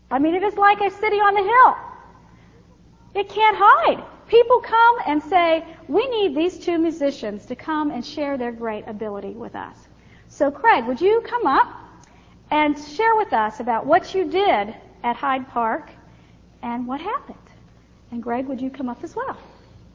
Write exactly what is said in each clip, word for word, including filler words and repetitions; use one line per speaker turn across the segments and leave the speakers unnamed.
I mean, it is like a city on the hill. It can't hide. People come and say, we need these two musicians to come and share their great ability with us. So, Craig, would you come up and share with us about what you did at Hyde Park and what happened? And Greg, would you come up as well?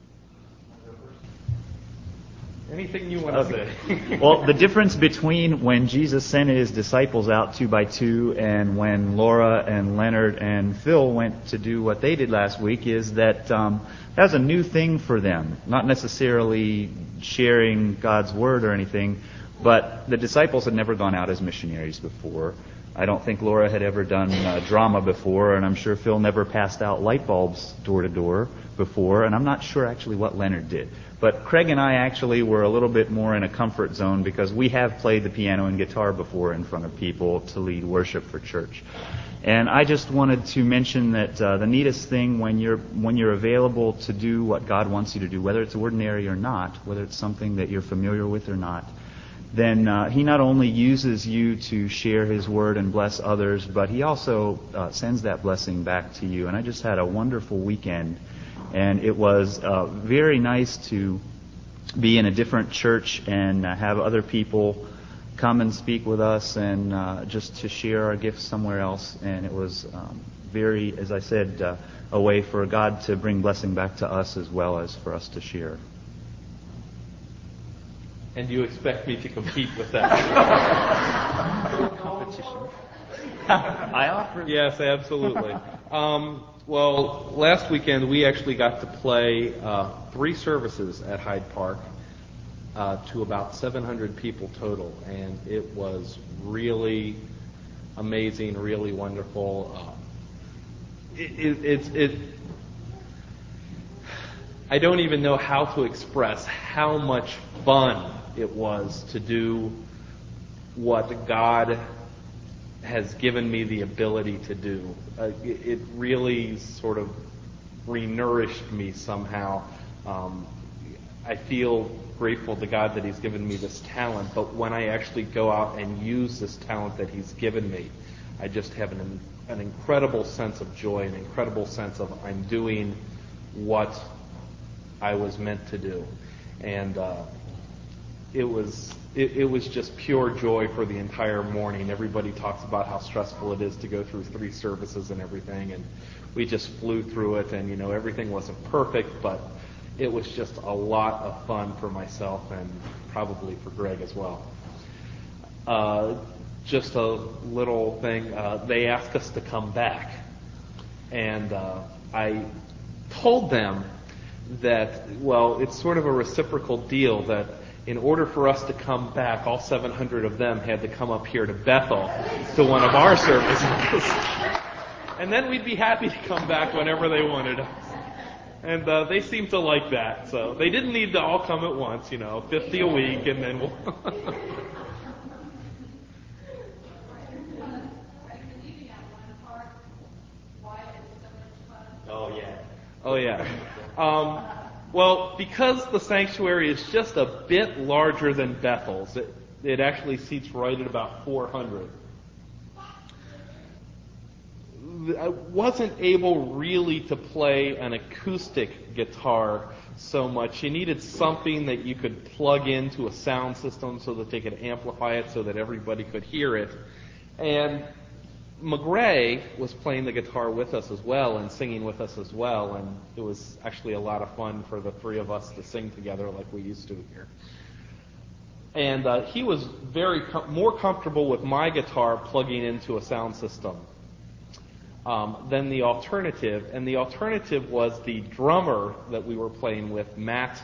Anything you want to say.
Well, the difference between when Jesus sent his disciples out two by two and when Laura and Leonard and Phil went to do what they did last week is that um, that was a new thing for them. Not necessarily sharing God's Word or anything, but the disciples had never gone out as missionaries before. I don't think Laura had ever done uh, drama before, and I'm sure Phil never passed out light bulbs door to door before, and I'm not sure actually what Leonard did. But Craig and I actually were a little bit more in a comfort zone because we have played the piano and guitar before in front of people to lead worship for church. And I just wanted to mention that uh, the neatest thing when you're when you're available to do what God wants you to do, whether it's ordinary or not, whether it's something that you're familiar with or not, then uh, He not only uses you to share His Word and bless others, but He also uh, sends that blessing back to you. And I just had a wonderful weekend. And it was uh, very nice to be in a different church and uh, have other people come and speak with us and uh, just to share our gifts somewhere else. And it was um, very, as I said, uh, a way for God to bring blessing back to us as well as for us to share.
And you expect me to compete with that?
Competition. I offer.
Yes, absolutely. Um, well, last weekend we actually got to play uh, three services at Hyde Park uh, to about seven hundred people total, and it was really amazing, really wonderful. Uh, it, it, it's it. I don't even know how to express how much fun it was to do what God has given me the ability to do. Uh, it, it really sort of re-nourished me somehow. Um, I feel grateful to God that He's given me this talent, but when I actually go out and use this talent that He's given me, I just have an, an incredible sense of joy, an incredible sense of I'm doing what I was meant to do. And uh, it was it, it was just pure joy for the entire morning. Everybody talks about how stressful it is to go through three services and everything, and we just flew through it, and you know everything wasn't perfect, but it was just a lot of fun for myself and probably for Greg as well. Uh, just a little thing, uh, they asked us to come back, and uh, I told them that, well, it's sort of a reciprocal deal that in order for us to come back, all seven hundred of them had to come up here to Bethel to one of our services. And then we'd be happy to come back whenever they wanted us. And uh, they seemed to like that. So they didn't need to all come at once, you know, fifty a week, and then we'll...
Oh, yeah.
Oh, yeah. Um, well, because the sanctuary is just a bit larger than Bethel's, it, it actually seats right at about four hundred. I wasn't able really to play an acoustic guitar so much. You needed something that you could plug into a sound system so that they could amplify it so that everybody could hear it. And McGray was playing the guitar with us as well and singing with us as well, and it was actually a lot of fun for the three of us to sing together like we used to here. And uh, he was very com- more comfortable with my guitar plugging into a sound system um, than the alternative, and the alternative was the drummer that we were playing with, Matt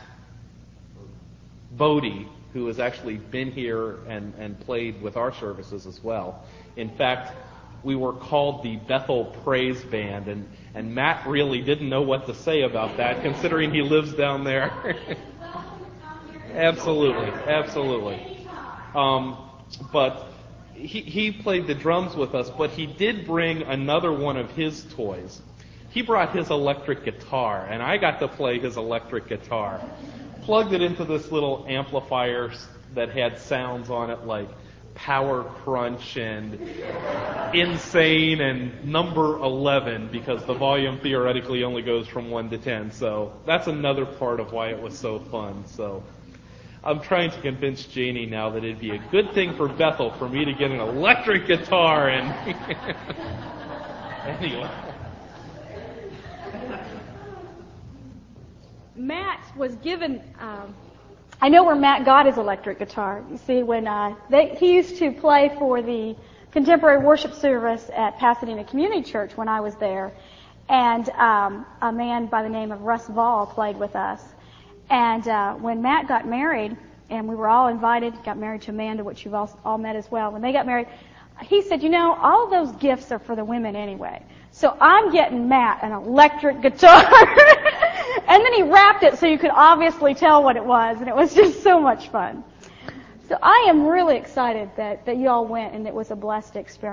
Bodie, who has actually been here and, and played with our services as well. In fact, we were called the Bethel Praise Band, and, and Matt really didn't know what to say about that, considering he lives down there. Absolutely, absolutely. Um, but he, he played the drums with us, but he did bring another one of his toys. He brought his electric guitar, and I got to play his electric guitar. Plugged it into this little amplifier that had sounds on it like Power Crunch and Insane and Number eleven, because the volume theoretically only goes from one to ten. So that's another part of why it was so fun. So I'm trying to convince Janie now that it'd be a good thing for Bethel for me to get an electric guitar. And anyway.
Matt was given, um, I know where Matt got his electric guitar. You see, when uh, they, he used to play for the contemporary worship service at Pasadena Community Church when I was there. And um, a man by the name of Russ Vall played with us. And uh, when Matt got married, and we were all invited, got married to Amanda, which you've all, all met as well. When they got married, he said, you know, all of those gifts are for the women anyway. So I'm getting Matt an electric guitar. And then he wrapped it so you could obviously tell what it was, and it was just so much fun. So I am really excited that, that you all went, and it was a blessed experience.